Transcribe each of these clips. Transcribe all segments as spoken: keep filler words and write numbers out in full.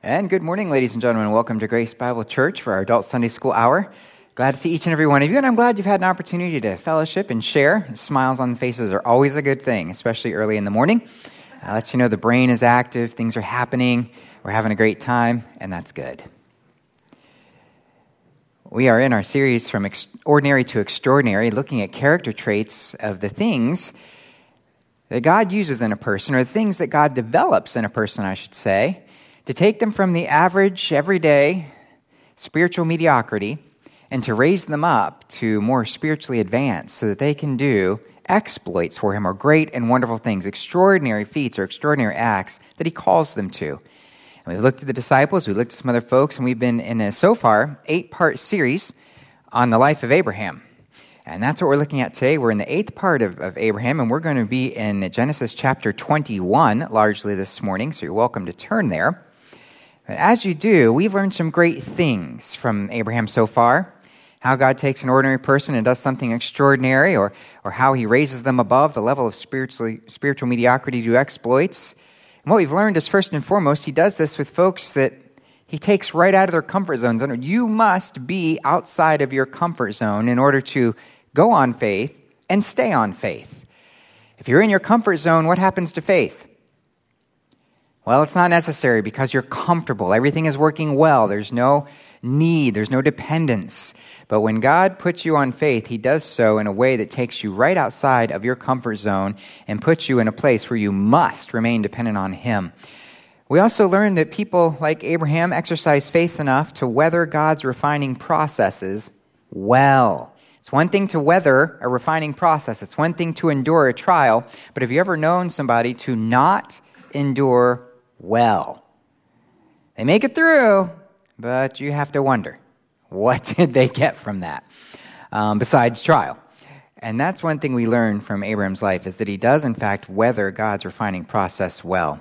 And good morning, ladies and gentlemen. Welcome to Grace Bible Church for our Adult Sunday School Hour. Glad to see each and every one of you, and I'm glad you've had an opportunity to fellowship and share. Smiles on the faces are always a good thing, especially early in the morning. Uh, lets you know the brain is active, things are happening, we're having a great time, and that's good. We are in our series From Ex- Ordinary to Extraordinary, looking at character traits of the things that God uses in a person, or the things that God develops in a person, I should say, to take them from the average, everyday, spiritual mediocrity and to raise them up to more spiritually advanced so that they can do exploits for Him, or great and wonderful things, extraordinary feats or extraordinary acts that He calls them to. And we've looked at the disciples, we've looked at some other folks, and we've been in a, so far, eight-part series on the life of Abraham. And that's what we're looking at today. We're in the eighth part of, of Abraham, and we're going to be in Genesis chapter twenty-one largely this morning, so you're welcome to turn there. As you do, we've learned some great things from Abraham so far. How God takes an ordinary person and does something extraordinary, or or how He raises them above the level of spiritually, spiritual mediocrity to do exploits. And what we've learned is, first and foremost, He does this with folks that He takes right out of their comfort zones. And you must be outside of your comfort zone in order to go on faith and stay on faith. If you're in your comfort zone, what happens to faith? Well, it's not necessary because you're comfortable. Everything is working well. There's no need. There's no dependence. But when God puts you on faith, He does so in a way that takes you right outside of your comfort zone and puts you in a place where you must remain dependent on Him. We also learned that people like Abraham exercise faith enough to weather God's refining processes well. It's one thing to weather a refining process. It's one thing to endure a trial. But have you ever known somebody to not endure well? They make it through, but you have to wonder, what did they get from that um, besides trial? And that's one thing we learn from Abraham's life, is that he does, in fact, weather God's refining process well.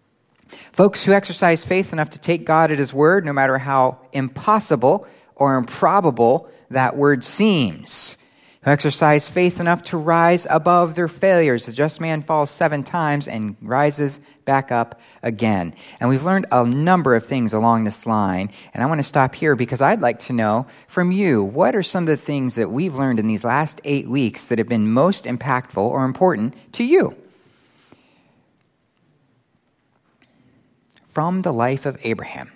Folks who exercise faith enough to take God at His word, no matter how impossible or improbable that word seems, who exercise faith enough to rise above their failures. The just man falls seven times and rises back up again. And we've learned a number of things along this line, and I want to stop here because I'd like to know from you, what are some of the things that we've learned in these last eight weeks that have been most impactful or important to you? From the life of Abraham.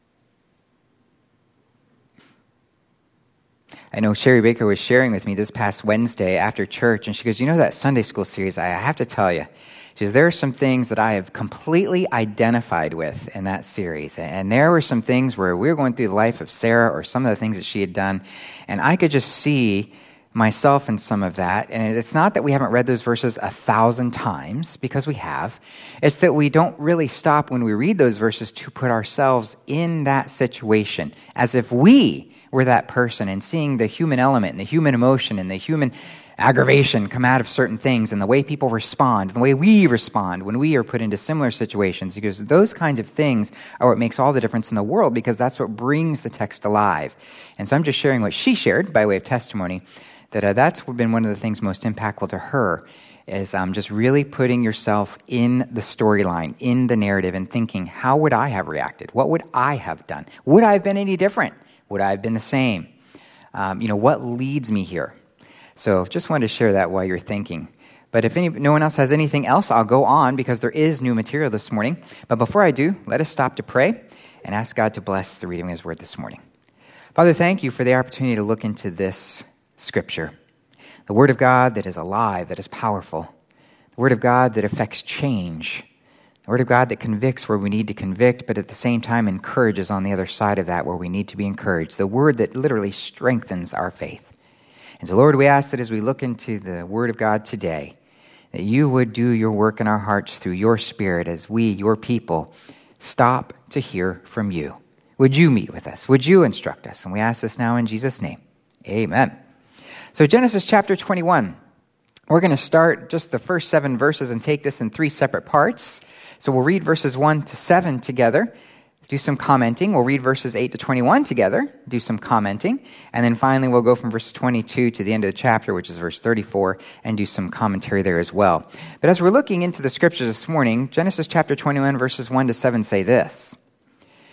I know Sherry Baker was sharing with me this past Wednesday after church, and she goes, you know that Sunday school series, I have to tell you, she says, there are some things that I have completely identified with in that series. And there were some things where we were going through the life of Sarah, or some of the things that she had done, and I could just see myself in some of that. And it's not that we haven't read those verses a thousand times, because we have. It's that we don't really stop when we read those verses to put ourselves in that situation, as if we we're that person, and seeing the human element and the human emotion and the human aggravation come out of certain things, and the way people respond, and the way we respond when we are put into similar situations. Because those kinds of things are what makes all the difference in the world, because that's what brings the text alive. And so I'm just sharing what she shared by way of testimony, that uh, that's been one of the things most impactful to her, is um, just really putting yourself in the storyline, in the narrative, and thinking, how would I have reacted? What would I have done? Would I have been any different? Would I have been the same? Um, you know, what leads me here? So just wanted to share that while you're thinking. But if any, no one else has anything else, I'll go on, because there is new material this morning. But before I do, let us stop to pray and ask God to bless the reading of His word this morning. Father, thank you for the opportunity to look into this scripture, the word of God that is alive, that is powerful, the word of God that affects change, the word of God that convicts where we need to convict, but at the same time encourages on the other side of that where we need to be encouraged. The word that literally strengthens our faith. And so, Lord, we ask that as we look into the word of God today, that you would do your work in our hearts through your Spirit as we, your people, stop to hear from you. Would you meet with us? Would you instruct us? And we ask this now in Jesus' name. Amen. So Genesis chapter twenty-one. We're going to start just the first seven verses and take this in three separate parts. So we'll read verses one to seven together, do some commenting. We'll read verses eight to twenty-one together, do some commenting. And then finally, we'll go from verse twenty-two to the end of the chapter, which is verse thirty-four, and do some commentary there as well. But as we're looking into the scriptures this morning, Genesis chapter twenty-one, verses one to seven say this: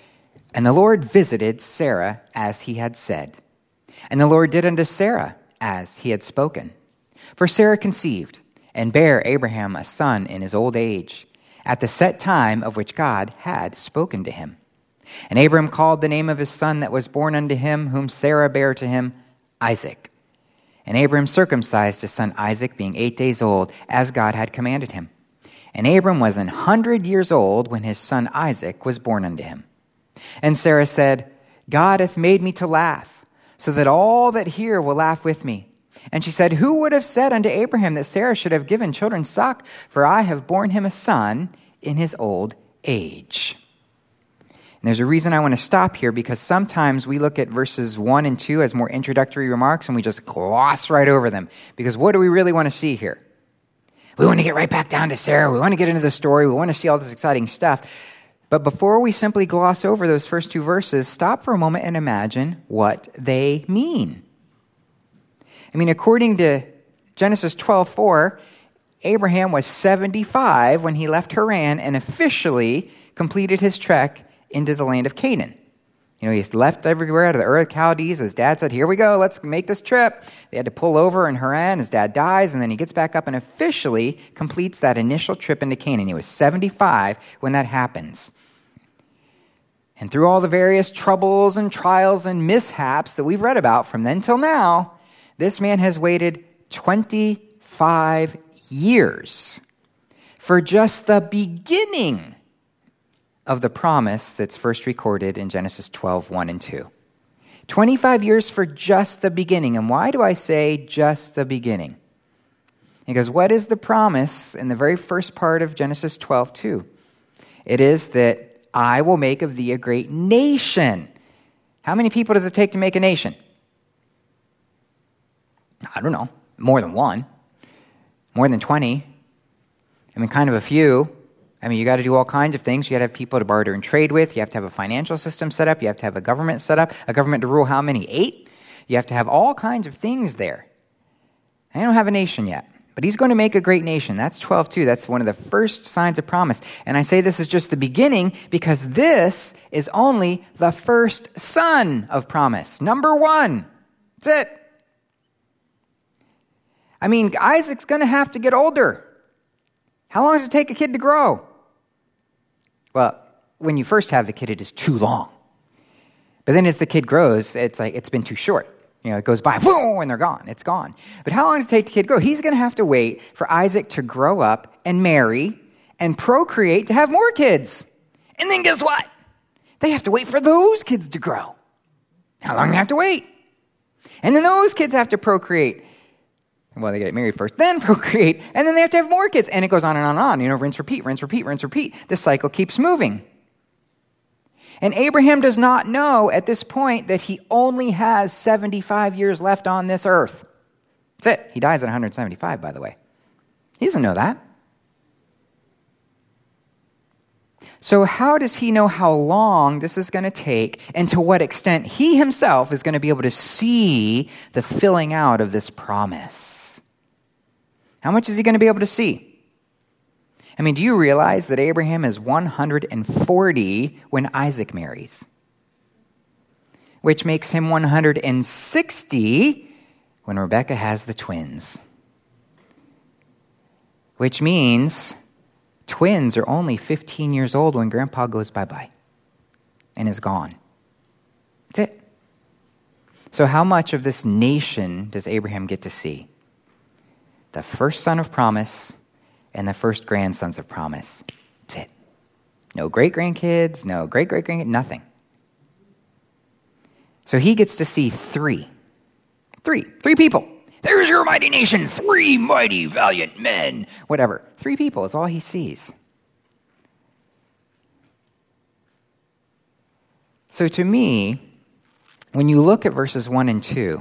And the Lord visited Sarah as he had said. And the Lord did unto Sarah as he had spoken. For Sarah conceived, and bare Abraham a son in his old age, at the set time of which God had spoken to him. And Abram called the name of his son that was born unto him, whom Sarah bare to him, Isaac. And Abram circumcised his son Isaac, being eight days old, as God had commanded him. And Abram was an hundred years old when his son Isaac was born unto him. And Sarah said, God hath made me to laugh, so that all that hear will laugh with me. And she said, who would have said unto Abraham that Sarah should have given children suck? For I have borne him a son in his old age. And there's a reason I want to stop here, because sometimes we look at verses one and two as more introductory remarks and we just gloss right over them. Because what do we really want to see here? We want to get right back down to Sarah. We want to get into the story. We want to see all this exciting stuff. But before we simply gloss over those first two verses, stop for a moment and imagine what they mean. I mean, according to Genesis twelve four, Abraham was seventy-five when he left Haran and officially completed his trek into the land of Canaan. You know, he's left everywhere out of the Ur of Chaldees. His dad said, here we go, let's make this trip. They had to pull over in Haran. His dad dies, and then he gets back up and officially completes that initial trip into Canaan. He was seventy-five when that happens. And through all the various troubles and trials and mishaps that we've read about from then till now, this man has waited twenty-five years for just the beginning of the promise that's first recorded in Genesis twelve, one and two. twenty-five years for just the beginning. And why do I say just the beginning? Because what is the promise in the very first part of Genesis twelve, two? It is that I will make of thee a great nation. How many people does it take to make a nation? I don't know. More than one. More than twenty. I mean, kind of a few. I mean, you got to do all kinds of things. You got to have people to barter and trade with. You have to have a financial system set up. You have to have a government set up. A government to rule how many? Eight? You have to have all kinds of things there. I don't have a nation yet. But he's going to make a great nation. That's twelve two. That's one of the first signs of promise. And I say this is just the beginning because this is only the first son of promise. Number one. That's it. I mean, Isaac's going to have to get older. How long does it take a kid to grow? Well, when you first have the kid, it is too long. But then as the kid grows, it's like it's been too short. You know, it goes by, whoa, and they're gone. It's gone. But how long does it take the kid to grow? He's going to have to wait for Isaac to grow up and marry and procreate to have more kids. And then guess what? They have to wait for those kids to grow. How long do they have to wait? And then those kids have to procreate. Well, they get married first, then procreate, and then they have to have more kids. And it goes on and on and on. You know, rinse, repeat, rinse, repeat, rinse, repeat. This cycle keeps moving. And Abraham does not know at this point that he only has seventy-five years left on this earth. That's it. He dies at one hundred seventy-five, by the way. He doesn't know that. So how does he know how long this is going to take and to what extent he himself is going to be able to see the filling out of this promise? How much is he going to be able to see? I mean, do you realize that Abraham is one hundred forty when Isaac marries? Which makes him one hundred sixty when Rebekah has the twins. Which means twins are only fifteen years old when Grandpa goes bye-bye and is gone. That's it. So how much of this nation does Abraham get to see? The first son of promise and the first grandsons of promise. That's it. No great-grandkids, no great-great-grandkids, nothing. So he gets to see three. Three. Three people. There's your mighty nation. Three mighty, valiant men. Whatever. Three people is all he sees. So to me, when you look at verses one and two,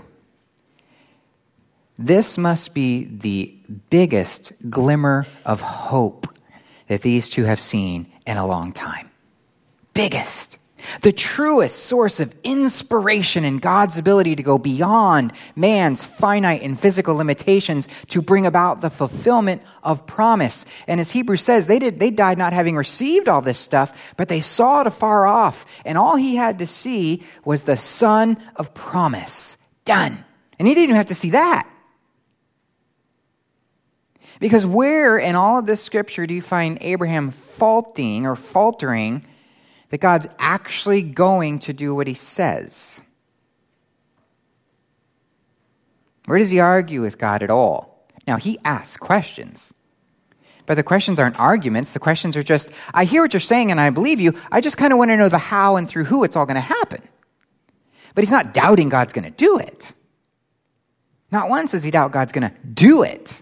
this must be the biggest glimmer of hope that these two have seen in a long time. Biggest. The truest source of inspiration in God's ability to go beyond man's finite and physical limitations to bring about the fulfillment of promise. And as Hebrews says, they did they died not having received all this stuff, but they saw it afar off. And all he had to see was the Son of promise. Done. And he didn't even have to see that. Because where in all of this scripture do you find Abraham faulting or faltering that God's actually going to do what he says? Where does he argue with God at all? Now, he asks questions. But the questions aren't arguments. The questions are just, I hear what you're saying and I believe you. I just kind of want to know the how and through who it's all going to happen. But he's not doubting God's going to do it. Not once does he doubt God's going to do it.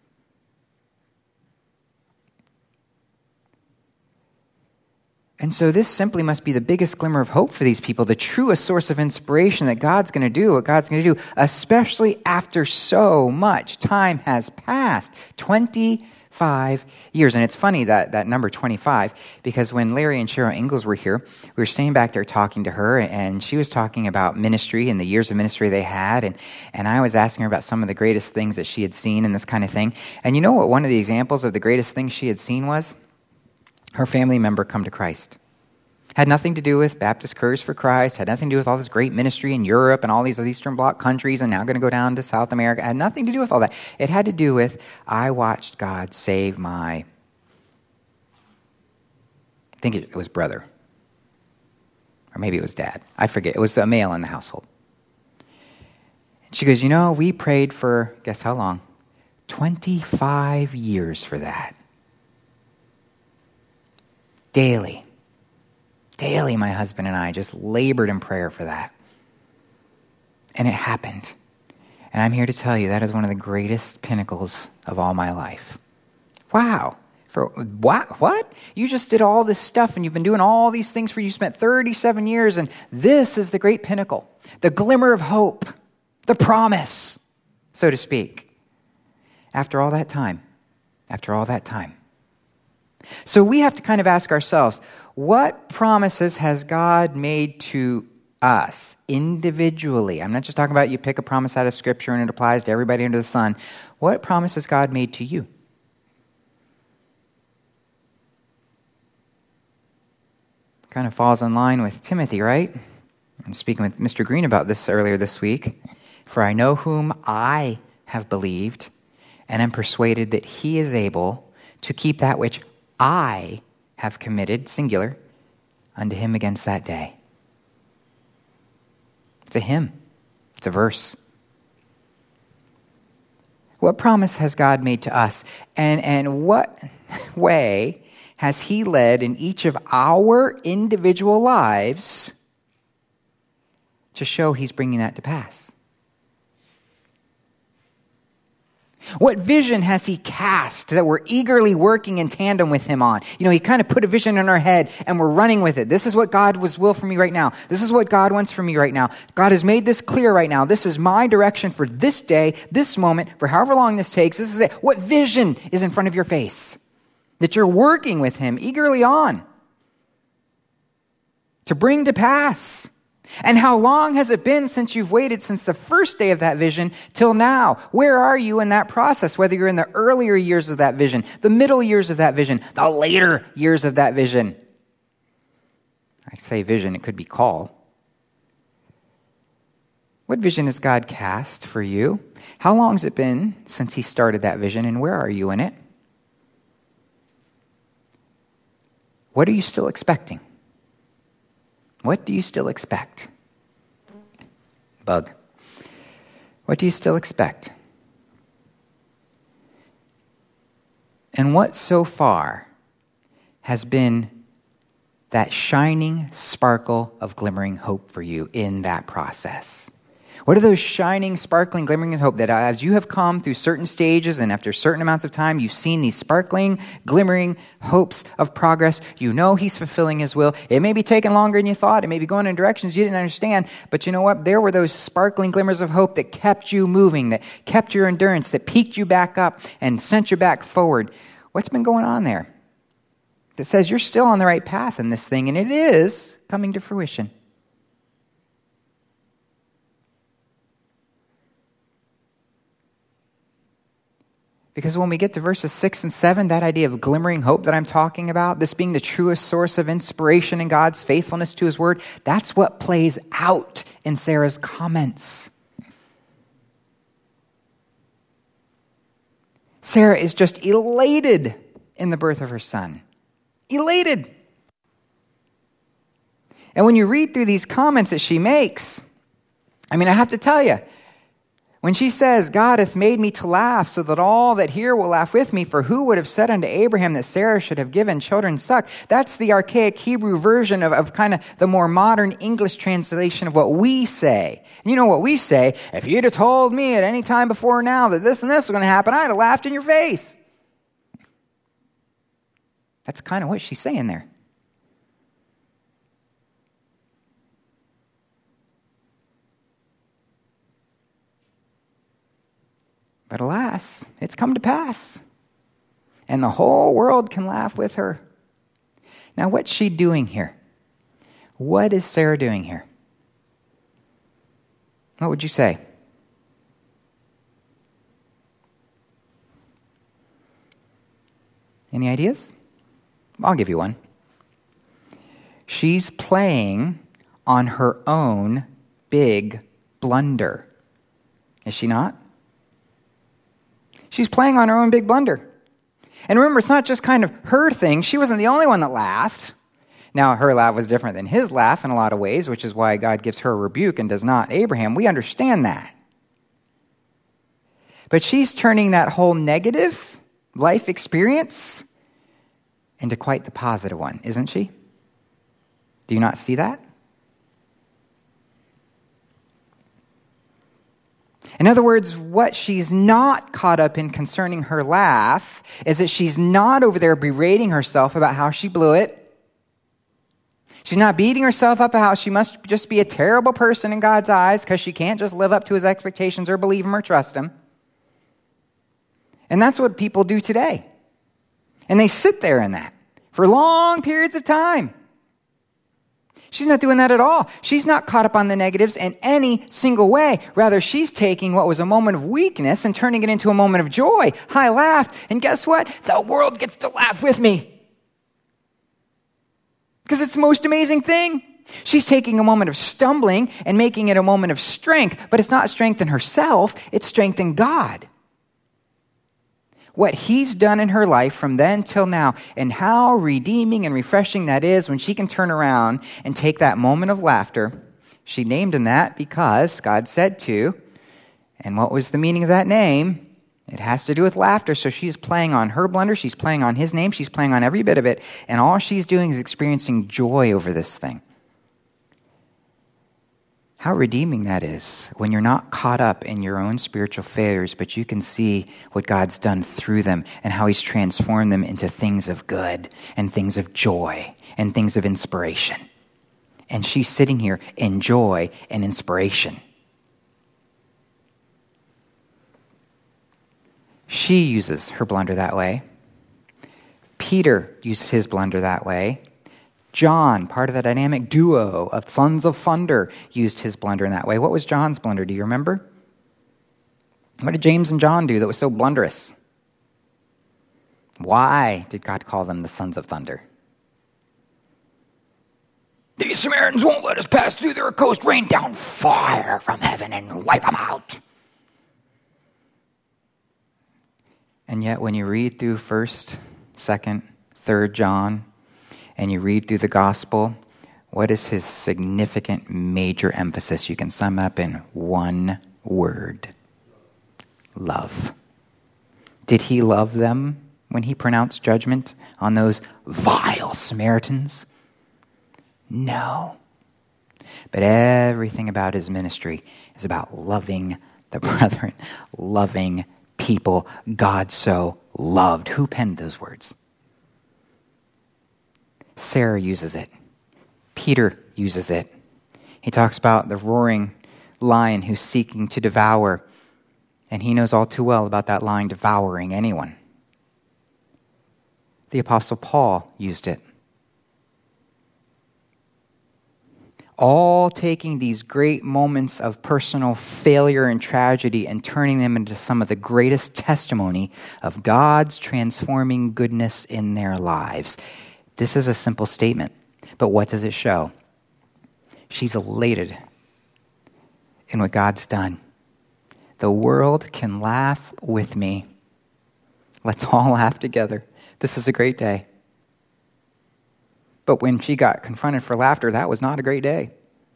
And so this simply must be the biggest glimmer of hope for these people, the truest source of inspiration that God's going to do what God's going to do, especially after so much time has passed, twenty-five years. And it's funny that, that number twenty-five, because when Larry and Cheryl Ingalls were here, we were staying back there talking to her, and she was talking about ministry and the years of ministry they had, and, and I was asking her about some of the greatest things that she had seen and this kind of thing. And you know what one of the examples of the greatest things she had seen was? Her family member come to Christ. Had nothing to do with Baptist Courage for Christ, had nothing to do with all this great ministry in Europe and all these Eastern Bloc countries and now going to go down to South America. It had nothing to do with all that. It had to do with, I watched God save my, I think it was brother. Or maybe it was dad. I forget. It was a male in the household. She goes, you know, we prayed for, guess how long? twenty-five years for that. Daily. Daily, my husband and I just labored in prayer for that. And it happened. And I'm here to tell you that is one of the greatest pinnacles of all my life. Wow. For what? What? You just did all this stuff and you've been doing all these things for you. You spent thirty-seven years, and this is the great pinnacle. The glimmer of hope. The promise, so to speak. After all that time. After all that time. So we have to kind of ask ourselves, what promises has God made to us individually? I'm not just talking about you pick a promise out of Scripture and it applies to everybody under the sun. What promise has God made to you? Kind of falls in line with Timothy, right? I'm speaking with Mister Green about this earlier this week. For I know whom I have believed, and am persuaded that he is able to keep that which I have committed, singular, unto him against that day. It's a hymn. It's a verse. What promise has God made to us? And, and what way has he led in each of our individual lives to show he's bringing that to pass? What vision has he cast that we're eagerly working in tandem with him on? You know, he kind of put a vision in our head and we're running with it. This is what God was will for me right now. This is what God wants for me right now. God has made this clear right now. This is my direction for this day, this moment, for however long this takes. This is it. What vision is in front of your face that you're working with him eagerly on to bring to pass? And how long has it been since you've waited since the first day of that vision till now? Where are you in that process? Whether you're in the earlier years of that vision, the middle years of that vision, the later years of that vision. I say vision, it could be call. What vision has God cast for you? How long has it been since he started that vision, and where are you in it? What are you still expecting? What do you still expect? Bug. What do you still expect? And what so far has been that shining sparkle of glimmering hope for you in that process? What are those shining, sparkling, glimmering of hope that as you have come through certain stages and after certain amounts of time, you've seen these sparkling, glimmering hopes of progress. You know he's fulfilling his will. It may be taking longer than you thought. It may be going in directions you didn't understand. But you know what? There were those sparkling glimmers of hope that kept you moving, that kept your endurance, that piqued you back up and sent you back forward. What's been going on there? that says you're still on the right path in this thing, and it is coming to fruition. Because when we get to verses six and seven, that idea of glimmering hope that I'm talking about, this being the truest source of inspiration in God's faithfulness to his word, that's what plays out in Sarah's comments. Sarah is just elated in the birth of her son. Elated. And when you read through these comments that she makes, I mean, I have to tell you, when she says, God hath made me to laugh so that all that hear will laugh with me, for who would have said unto Abraham that Sarah should have given children suck? That's the archaic Hebrew version of, of kind of the more modern English translation of what we say. And you know what we say? If you'd have told me at any time before now that this and this was going to happen, I'd have laughed in your face. That's kind of what she's saying there. But alas, it's come to pass. And the whole world can laugh with her. Now, what's she doing here? What is Sarah doing here? What would you say? Any ideas? I'll give you one. She's playing on her own big blunder. Is she not? She's playing on her own big blunder. And remember, it's not just kind of her thing. She wasn't the only one that laughed. Now, her laugh was different than his laugh in a lot of ways, which is why God gives her a rebuke and does not Abraham. We understand that. But she's turning that whole negative life experience into quite the positive one, isn't she? Do you not see that? In other words, what she's not caught up in concerning her laugh is that she's not over there berating herself about how she blew it. She's not beating herself up about how she must just be a terrible person in God's eyes because she can't just live up to his expectations or believe him or trust him. And that's what people do today. And they sit there in that for long periods of time. She's not doing that at all. She's not caught up on the negatives in any single way. Rather, she's taking what was a moment of weakness and turning it into a moment of joy. I laughed, and guess what? The world gets to laugh with me. Because it's the most amazing thing. She's taking a moment of stumbling and making it a moment of strength, but it's not strength in herself, it's strength in God. What he's done in her life from then till now, and how redeeming and refreshing that is when she can turn around and take that moment of laughter. She named him that because God said to. And what was the meaning of that name? It has to do with laughter. So she's playing on her blunder. She's playing on his name. She's playing on every bit of it. And all she's doing is experiencing joy over this thing. How redeeming that is when you're not caught up in your own spiritual failures, but you can see what God's done through them and how he's transformed them into things of good and things of joy and things of inspiration. And she's sitting here in joy and inspiration. She uses her blunder that way. Peter used his blunder that way. John, part of the dynamic duo of Sons of Thunder, used his blunder in that way. What was John's blunder? Do you remember? What did James and John do that was so blunderous? Why did God call them the Sons of Thunder? These Samaritans won't let us pass through their coast. Rain down fire from heaven and wipe them out. And yet when you read through first, second, third John, and you read through the gospel, what is his significant major emphasis? You can sum up in one word. Love. Did he love them when he pronounced judgment on those vile Samaritans? No. But everything about his ministry is about loving the brethren, loving people God so loved. Who penned those words? Sarah uses it. Peter uses it. He talks about the roaring lion who's seeking to devour, and he knows all too well about that lion devouring anyone. The Apostle Paul used it. All taking these great moments of personal failure and tragedy and turning them into some of the greatest testimony of God's transforming goodness in their lives. This is a simple statement, but what does it show? She's elated in what God's done. The world can laugh with me. Let's all laugh together. This is a great day. But when she got confronted for laughter, that was not a great day.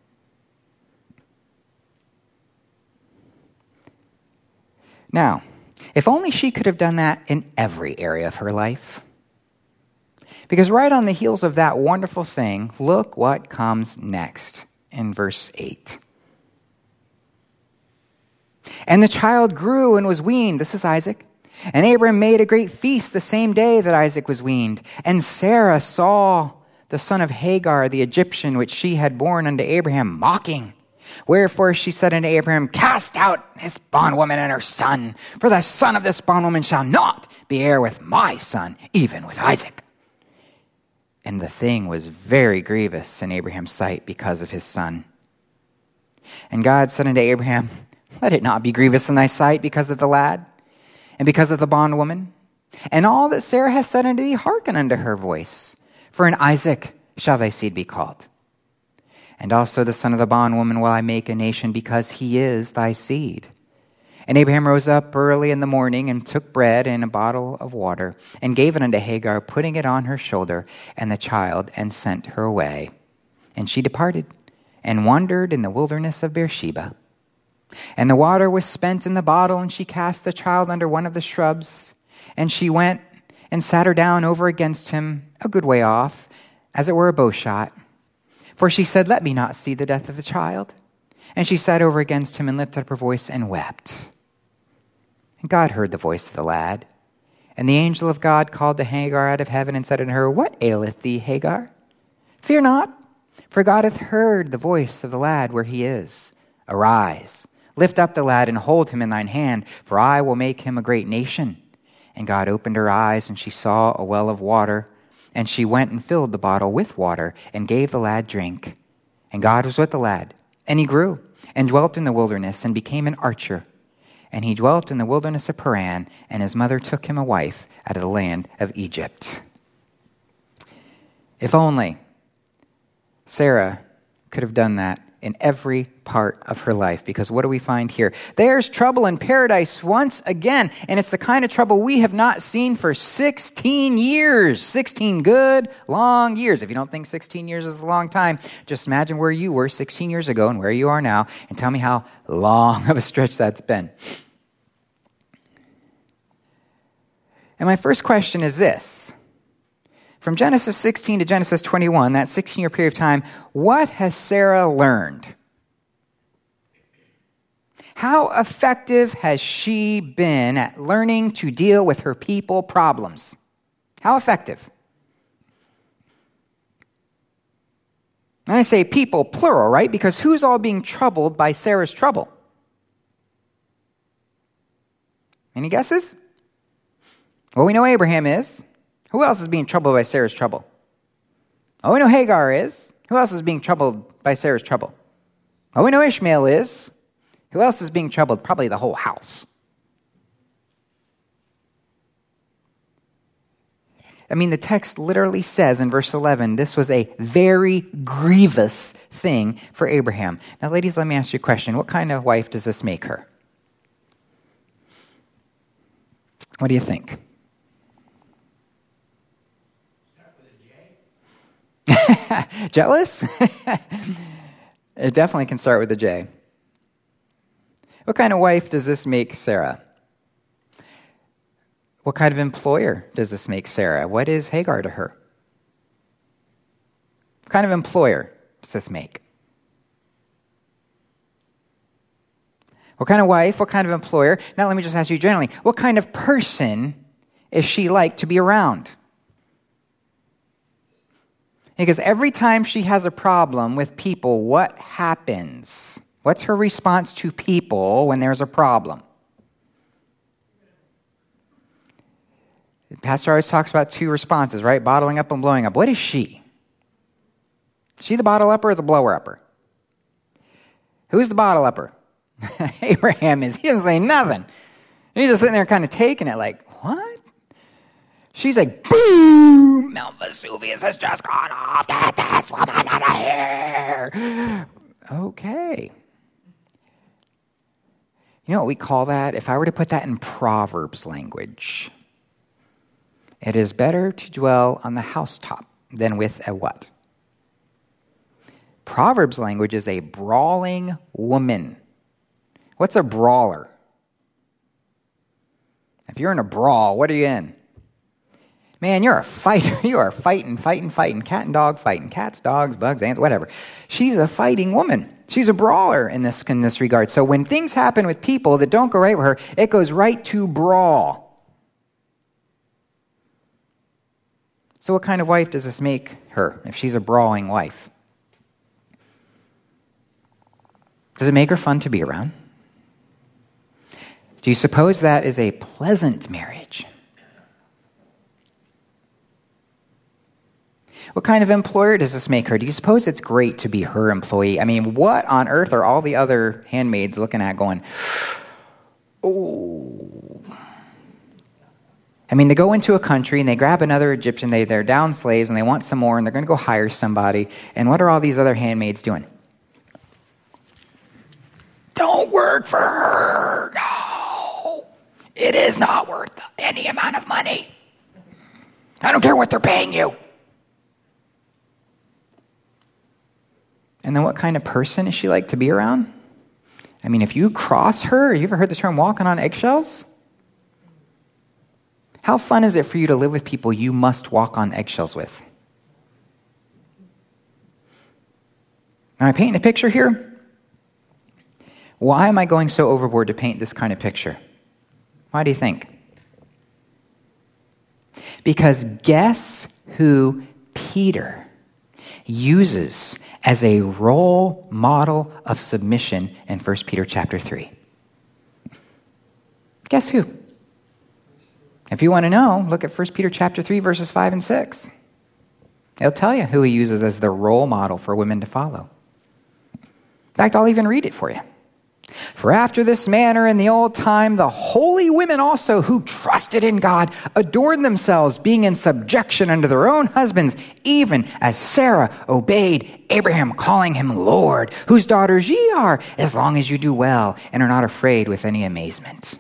Now, if only she could have done that in every area of her life. Because right on the heels of that wonderful thing, look what comes next in verse eight. And the child grew and was weaned. This is Isaac. And Abraham made a great feast the same day that Isaac was weaned. And Sarah saw the son of Hagar, the Egyptian, which she had borne unto Abraham, mocking. Wherefore she said unto Abraham, cast out his bondwoman and her son, for the son of this bondwoman shall not be heir with my son, even with Isaac. And the thing was very grievous in Abraham's sight because of his son. And God said unto Abraham, let it not be grievous in thy sight because of the lad, and because of the bondwoman. And all that Sarah hath said unto thee, hearken unto her voice. For in Isaac shall thy seed be called. And also the son of the bondwoman will I make a nation, because he is thy seed. And Abraham rose up early in the morning, and took bread and a bottle of water, and gave it unto Hagar, putting it on her shoulder, and the child, and sent her away. And she departed, and wandered in the wilderness of Beersheba. And the water was spent in the bottle, and she cast the child under one of the shrubs. And she went and sat her down over against him, a good way off, as it were a bow shot. For she said, let me not see the death of the child. And she sat over against him and lifted up her voice and wept. And God heard the voice of the lad. And the angel of God called to Hagar out of heaven and said unto her, what aileth thee, Hagar? Fear not, for God hath heard the voice of the lad where he is. Arise, lift up the lad and hold him in thine hand, for I will make him a great nation. And God opened her eyes, and she saw a well of water. And she went and filled the bottle with water, and gave the lad drink. And God was with the lad, and he grew, and dwelt in the wilderness, and became an archer. And he dwelt in the wilderness of Paran, and his mother took him a wife out of the land of Egypt. If only Sarah could have done that in every part of her life, because what do we find here? There's trouble in paradise once again, and it's the kind of trouble we have not seen for sixteen years. sixteen good, long years. If you don't think sixteen years is a long time, just imagine where you were sixteen years ago and where you are now, and tell me how long of a stretch that's been. And my first question is this. From Genesis sixteen to Genesis twenty-one, that sixteen-year period of time, what has Sarah learned? How effective has she been at learning to deal with her people problems? How effective? And I say people, plural, right? Because who's all being troubled by Sarah's trouble? Any guesses? Well, we know Abraham is. Who else is being troubled by Sarah's trouble? Oh, we know Hagar is. Who else is being troubled by Sarah's trouble? Oh, we know Ishmael is. Who else is being troubled? Probably the whole house. I mean, the text literally says in verse eleven, this was a very grievous thing for Abraham. Now, ladies, let me ask you a question. What kind of wife does this make her? What do you think? Jealous? It definitely can start with a J. What kind of wife does this make Sarah? What kind of employer does this make Sarah? What is Hagar to her? What kind of employer does this make? What kind of wife? What kind of employer? Now let me just ask you generally, what kind of person is she like to be around? Because every time she has a problem with people, what happens? What's her response to people when there's a problem? Pastor always talks about two responses, right? Bottling up and blowing up. What is she? Is she the bottle upper or the blower upper? Who's the bottle upper? Abraham is. He doesn't say nothing. He's just sitting there kind of taking it like, what? She's like, boom! Mount Vesuvius has just gone off. Get this woman out of here. Okay. You know what we call that? If I were to put that in Proverbs language, it is better to dwell on the housetop than with a what? Proverbs language is a brawling woman. What's a brawler? If you're in a brawl, what are you in? Man, you're a fighter. You are fighting, fighting, fighting. Cat and dog fighting. Cats, dogs, bugs, ants, whatever. She's a fighting woman. She's a brawler in this, in this regard. So when things happen with people that don't go right with her, it goes right to brawl. So what kind of wife does this make her if she's a brawling wife? Does it make her fun to be around? Do you suppose that is a pleasant marriage? What kind of employer does this make her? Do you suppose it's great to be her employee? I mean, what on earth are all the other handmaids looking at going, oh. I mean, they go into a country and they grab another Egyptian, they, they're down slaves and they want some more and they're going to go hire somebody. And what are all these other handmaids doing? Don't work for her. No. It is not worth any amount of money. I don't care what they're paying you. And then what kind of person is she like to be around? I mean, if you cross her, you ever heard the term walking on eggshells? How fun is it for you to live with people you must walk on eggshells with? Am I painting a picture here? Why am I going so overboard to paint this kind of picture? Why do you think? Because guess who Peter uses as a role model of submission in First Peter chapter three? Guess who? If you want to know, look at First Peter chapter three, verses five and six. It'll tell you who he uses as the role model for women to follow. In fact, I'll even read it for you. For after this manner in the old time, the holy women also who trusted in God adorned themselves, being in subjection unto their own husbands, even as Sarah obeyed Abraham, calling him Lord, whose daughters ye are, as long as you do well and are not afraid with any amazement.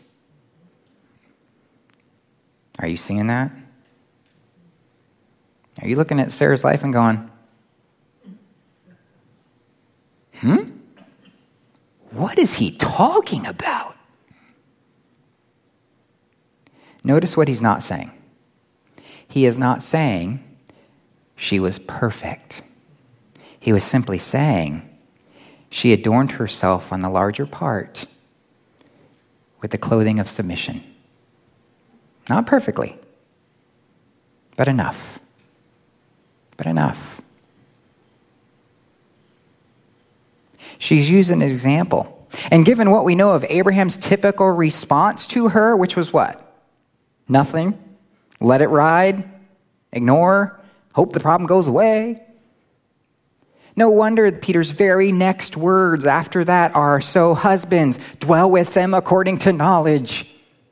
Are you seeing that? Are you looking at Sarah's life and going, hmm? What is he talking about? Notice what he's not saying. He is not saying she was perfect. He was simply saying she adorned herself on the larger part with the clothing of submission. Not perfectly, but enough. But enough. She's used an example. And given what we know of Abraham's typical response to her, which was what? Nothing. Let it ride. Ignore. Hope the problem goes away. No wonder Peter's very next words after that are, so husbands, dwell with them according to knowledge,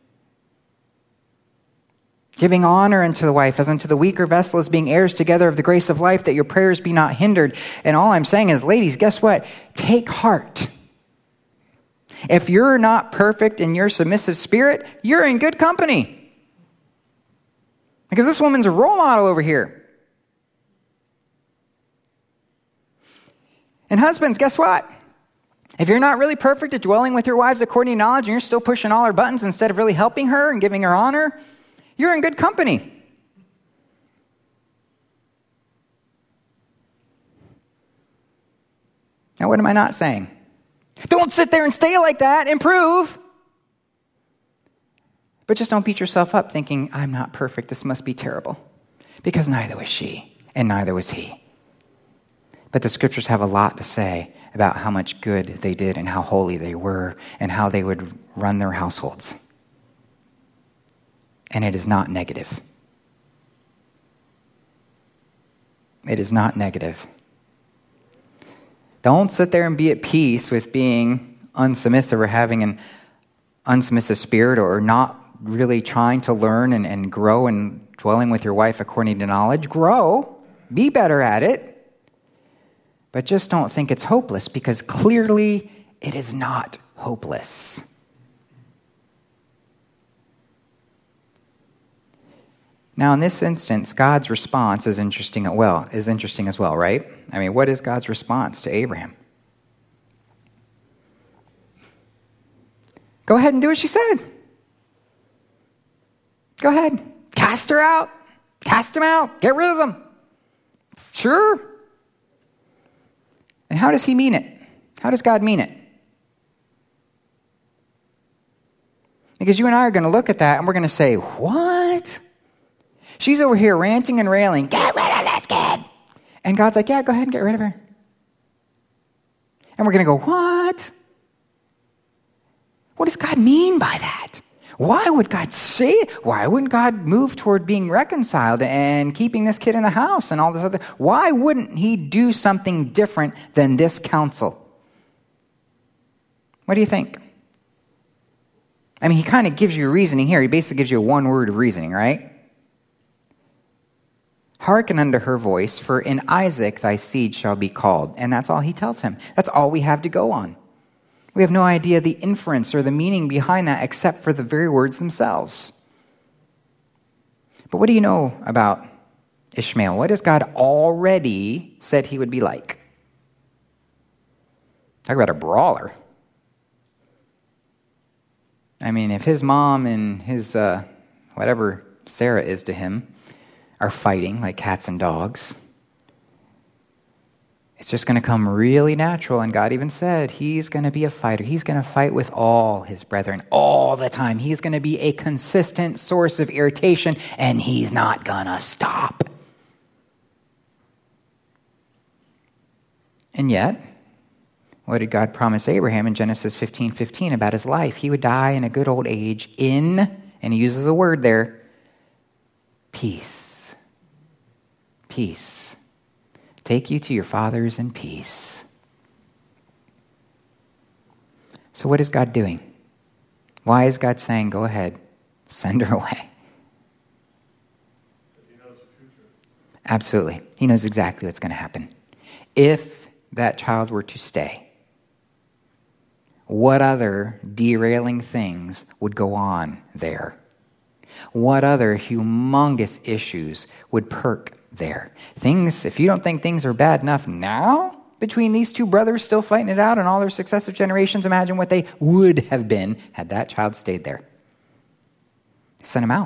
giving honor unto the wife as unto the weaker vessel, as being heirs together of the grace of life, that your prayers be not hindered. And all I'm saying is, ladies, guess what? Take heart. If you're not perfect in your submissive spirit, you're in good company. Because this woman's a role model over here. And husbands, guess what? If you're not really perfect at dwelling with your wives according to knowledge, and you're still pushing all her buttons instead of really helping her and giving her honor, you're in good company. Now, what am I not saying? Don't sit there and stay like that. Improve. But just don't beat yourself up thinking, I'm not perfect. This must be terrible. Because neither was she, and neither was he. But the scriptures have a lot to say about how much good they did and how holy they were and how they would run their households. And it is not negative. It is not negative. Don't sit there and be at peace with being unsubmissive or having an unsubmissive spirit or not really trying to learn and, and grow and dwelling with your wife according to knowledge. Grow. Be better at it. But just don't think it's hopeless, because clearly it is not hopeless. Now, in this instance, God's response is interesting as well, is interesting as well, right? I mean, what is God's response to Abraham? Go ahead and do what she said. Go ahead. Cast her out. Cast him out. Get rid of them. Sure. And how does he mean it? How does God mean it? Because you and I are going to look at that and we're going to say, what? She's over here ranting and railing, get rid of this kid. And God's like, yeah, go ahead and get rid of her. And we're going to go, what? What does God mean by that? Why would God say, why wouldn't God move toward being reconciled and keeping this kid in the house and all this other? Why wouldn't he do something different than this counsel? What do you think? I mean, he kind of gives you reasoning here. He basically gives you a one word of reasoning, right? Hearken unto her voice, for in Isaac thy seed shall be called. And that's all he tells him. That's all we have to go on. We have no idea the inference or the meaning behind that except for the very words themselves. But what do you know about Ishmael? What has God already said he would be like? Talk about a brawler. I mean, if his mom and his, uh, whatever Sarah is to him, are fighting like cats and dogs, it's just going to come really natural. And God even said he's going to be a fighter. He's going to fight with all his brethren all the time. He's going to be a consistent source of irritation, and he's not going to stop. And yet, what did God promise Abraham in Genesis fifteen fifteen about his life? He would die in a good old age in, and he uses a word there, peace. Peace. Take you to your fathers in peace. So what is God doing? Why is God saying, go ahead, send her away? Because he knows the future. Absolutely. He knows exactly what's going to happen. If that child were to stay, what other derailing things would go on there? What other humongous issues would perk there? Things, if you don't think things are bad enough now, between these two brothers still fighting it out and all their successive generations, imagine what they would have been had that child stayed there. Sent him out.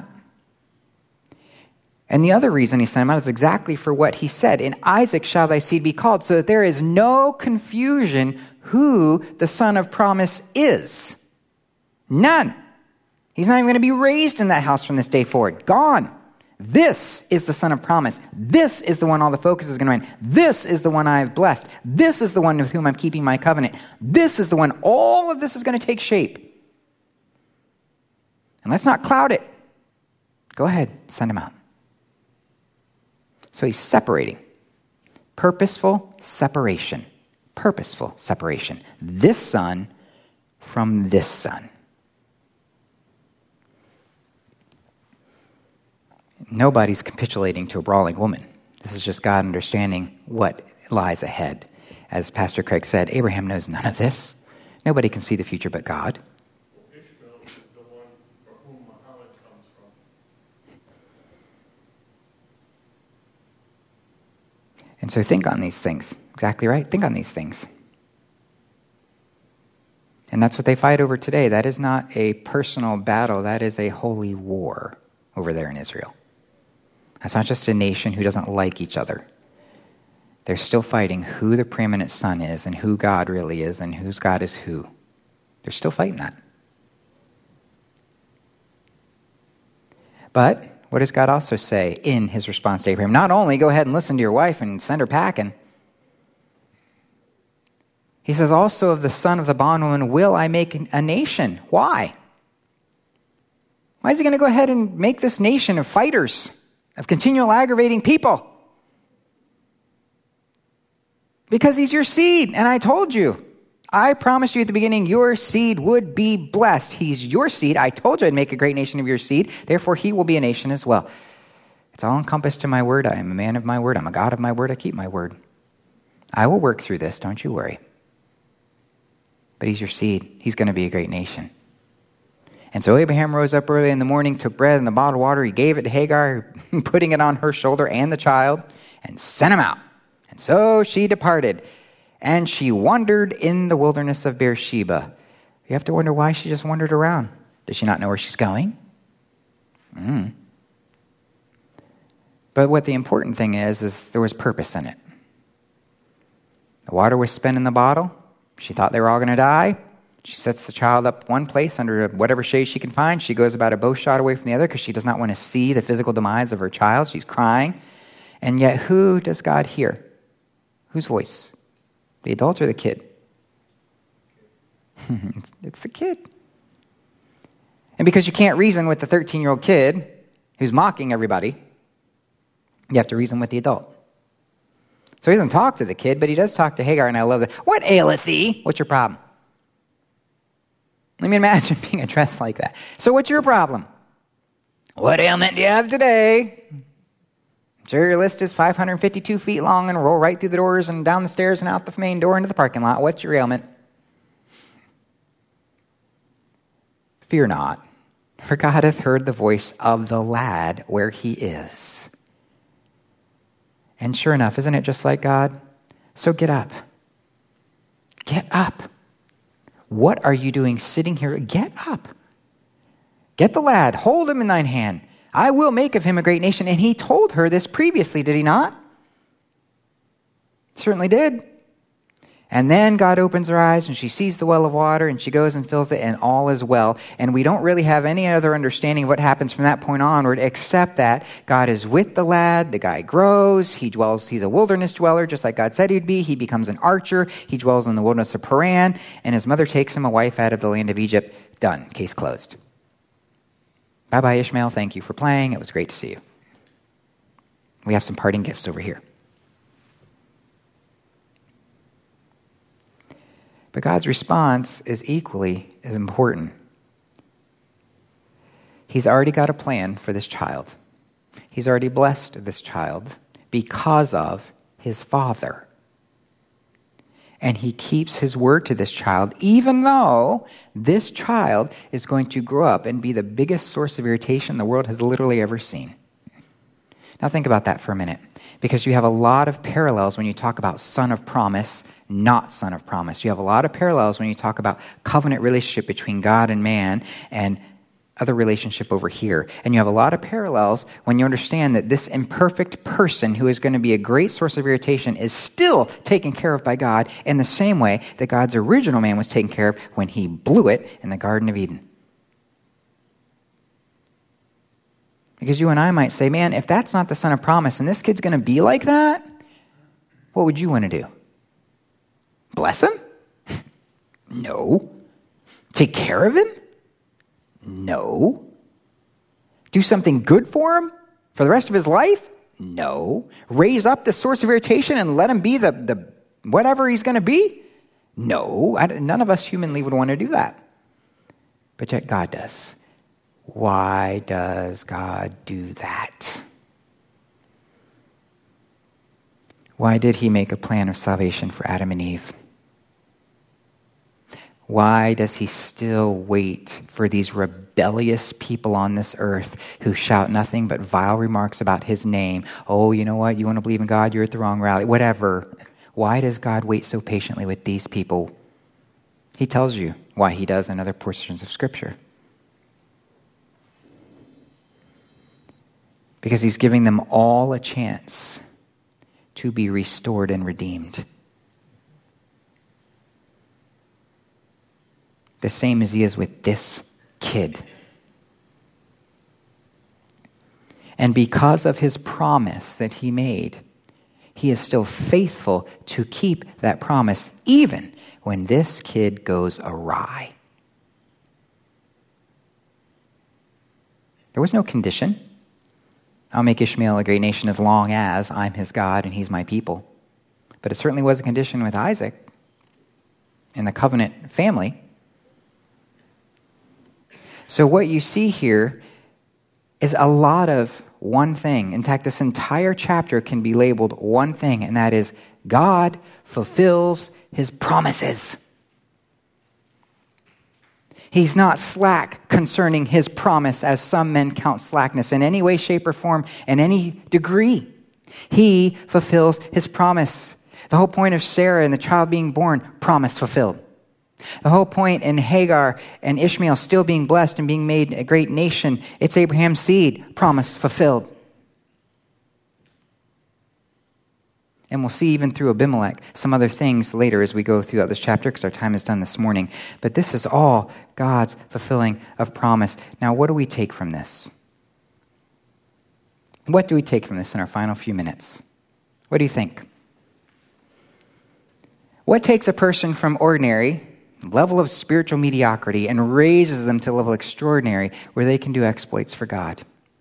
And the other reason he sent him out is exactly for what he said. In Isaac shall thy seed be called, so that there is no confusion who the son of promise is. None. He's not even going to be raised in that house from this day forward. Gone. This is the son of promise. This is the one all the focus is going to be on. This is the one I have blessed. This is the one with whom I'm keeping my covenant. This is the one all of this is going to take shape. And let's not cloud it. Go ahead, send him out. So he's separating. Purposeful separation. Purposeful separation. This son from this son. Nobody's capitulating to a brawling woman. This is just God understanding what lies ahead. As Pastor Craig said, Abraham knows none of this. Nobody can see the future but God. Well, Ishmael is the one for whom Muhammad comes from. And so think on these things. Exactly right. Think on these things. And that's what they fight over today. That is not a personal battle. That is a holy war over there in Israel. That's not just a nation who doesn't like each other. They're still fighting who the preeminent son is and who God really is and whose God is who. They're still fighting that. But what does God also say in his response to Abraham? Not only go ahead and listen to your wife and send her packing. He says also of the son of the bondwoman will I make a nation. Why? Why is he going to go ahead and make this nation of fighters, of continual aggravating people? Because he's your seed, and I told you. I promised you at the beginning your seed would be blessed. He's your seed. I told you I'd make a great nation of your seed. Therefore, he will be a nation as well. It's all encompassed to my word. I am a man of my word. I'm a God of my word. I keep my word. I will work through this. Don't you worry. But he's your seed. He's going to be a great nation. And so Abraham rose up early in the morning, took bread and the bottled water. He gave it to Hagar, putting it on her shoulder and the child, and sent him out. And so she departed. And she wandered in the wilderness of Beersheba. You have to wonder why she just wandered around. Does she not know where she's going? Mm. But what the important thing is, is there was purpose in it. The water was spent in the bottle. She thought they were all going to die. She sets the child up one place under whatever shade she can find. She goes about a bow shot away from the other because she does not want to see the physical demise of her child. She's crying. And yet who does God hear? Whose voice? The adult or the kid? It's the kid. And because you can't reason with the thirteen-year-old kid who's mocking everybody, you have to reason with the adult. So he doesn't talk to the kid, but he does talk to Hagar, and I love that. What aileth thee? What's your problem? Let me imagine being addressed like that. So what's your problem? What ailment do you have today? Sure, your list is five hundred fifty-two feet long and roll right through the doors and down the stairs and out the main door into the parking lot. What's your ailment? Fear not, for God hath heard the voice of the lad where he is. And sure enough, isn't it just like God? So get up. Get up. What are you doing sitting here? Get up. Get the lad. Hold him in thine hand. I will make of him a great nation. And he told her this previously, did he not? Certainly did. And then God opens her eyes and she sees the well of water and she goes and fills it and all is well. And we don't really have any other understanding of what happens from that point onward except that God is with the lad. The guy grows. He dwells. He's a wilderness dweller just like God said he'd be. He becomes an archer. He dwells in the wilderness of Paran. And his mother takes him a wife out of the land of Egypt. Done. Case closed. Bye-bye, Ishmael. Thank you for playing. It was great to see you. We have some parting gifts over here. But God's response is equally as important. He's already got a plan for this child. He's already blessed this child because of his father. And he keeps his word to this child, even though this child is going to grow up and be the biggest source of irritation the world has literally ever seen. Now think about that for a minute, because you have a lot of parallels when you talk about son of promise, not son of promise. You have a lot of parallels when you talk about covenant relationship between God and man and other relationship over here. And you have a lot of parallels when you understand that this imperfect person who is going to be a great source of irritation is still taken care of by God in the same way that God's original man was taken care of when he blew it in the Garden of Eden. Because you and I might say, man, if that's not the son of promise and this kid's going to be like that, what would you want to do? Bless him? No. Take care of him? No. Do something good for him for the rest of his life? No. Raise up the source of irritation and let him be the, the whatever he's going to be? No. I, none of us humanly would want to do that. But yet God does. Why does God do that? Why did he make a plan of salvation for Adam and Eve? Why does he still wait for these rebellious people on this earth who shout nothing but vile remarks about his name? Oh, you know what? You want to believe in God? You're at the wrong rally. Whatever. Why does God wait so patiently with these people? He tells you why he does in other portions of Scripture. Because he's giving them all a chance to be restored and redeemed. The same as he is with this kid. And because of his promise that he made, he is still faithful to keep that promise even when this kid goes awry. There was no condition. I'll make Ishmael a great nation as long as I'm his God and he's my people. but it certainly was a condition with Isaac in the covenant family. So what you see here is a lot of one thing. In fact, this entire chapter can be labeled one thing, and that is God fulfills his promises. He's not slack concerning his promise, as some men count slackness in any way, shape, or form, in any degree. He fulfills his promise. The whole point of Sarah and the child being born, promise fulfilled. The whole point in Hagar and Ishmael still being blessed and being made a great nation, it's Abraham's seed, promise fulfilled. And we'll see even through Abimelech some other things later as we go throughout this chapter, because our time is done this morning. But this is all God's fulfilling of promise. Now, what do we take from this? What do we take from this in our final few minutes? What do you think? What takes a person from ordinary level of spiritual mediocrity and raises them to a level extraordinary where they can do exploits for God?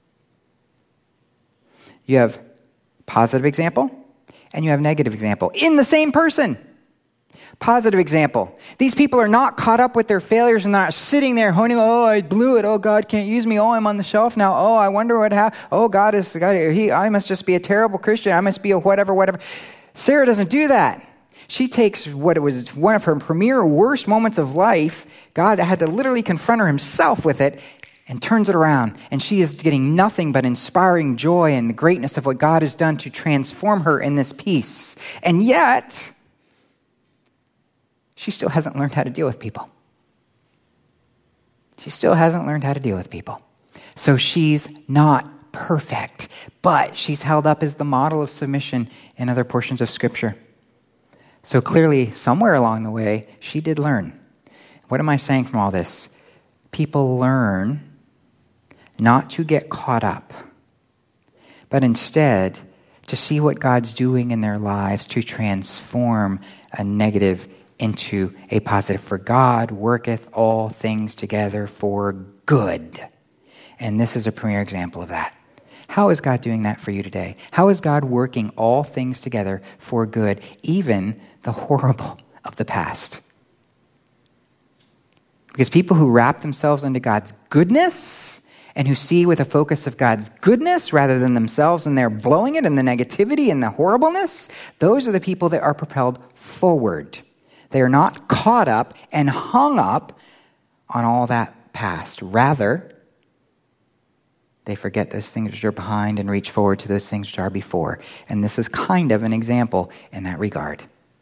You have positive example and you have negative example in the same person. Positive example. These people are not caught up with their failures and not sitting there honing, oh, I blew it. Oh, God can't use me. Oh, I'm on the shelf now. Oh, I wonder what happened. Oh, God is, God, he, I must just be a terrible Christian. I must be a whatever, whatever. Sarah doesn't do that. She takes what it was one of her premier worst moments of life. God had to literally confront her himself with it and turns it around. And she is getting nothing but inspiring joy and the greatness of what God has done to transform her in this peace. And yet, she still hasn't learned how to deal with people. She still hasn't learned how to deal with people. So she's not perfect, but she's held up as the model of submission in other portions of Scripture. So clearly, somewhere along the way, she did learn. What am I saying from all this? People learn not to get caught up, but instead to see what God's doing in their lives to transform a negative into a positive. For God worketh all things together for good. And this is a premier example of that. How is God doing that for you today? How is God working all things together for good, even the horrible of the past? Because people who wrap themselves into God's goodness and who see with a focus of God's goodness rather than themselves and they're blowing it and the negativity and the horribleness, those are the people that are propelled forward. They are not caught up and hung up on all that past. Rather, they forget those things which are behind and reach forward to those things which are before. And this is kind of an example in that regard.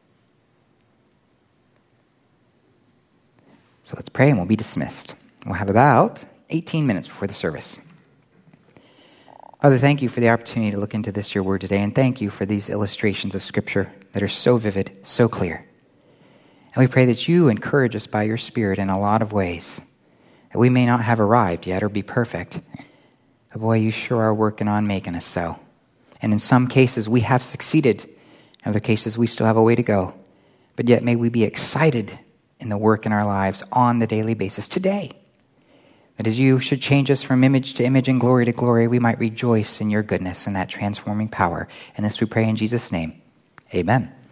So let's pray and we'll be dismissed. We'll have about eighteen minutes before the service. Father, thank you for the opportunity to look into this, your word today, and thank you for these illustrations of Scripture that are so vivid, so clear. And we pray that you encourage us by your Spirit in a lot of ways, that we may not have arrived yet or be perfect, but boy, you sure are working on making us so. And in some cases, we have succeeded. In other cases, we still have a way to go. But yet, may we be excited in the work in our lives on the daily basis today. That as you should change us from image to image and glory to glory, we might rejoice in your goodness and that transforming power. And this we pray in Jesus' name. Amen.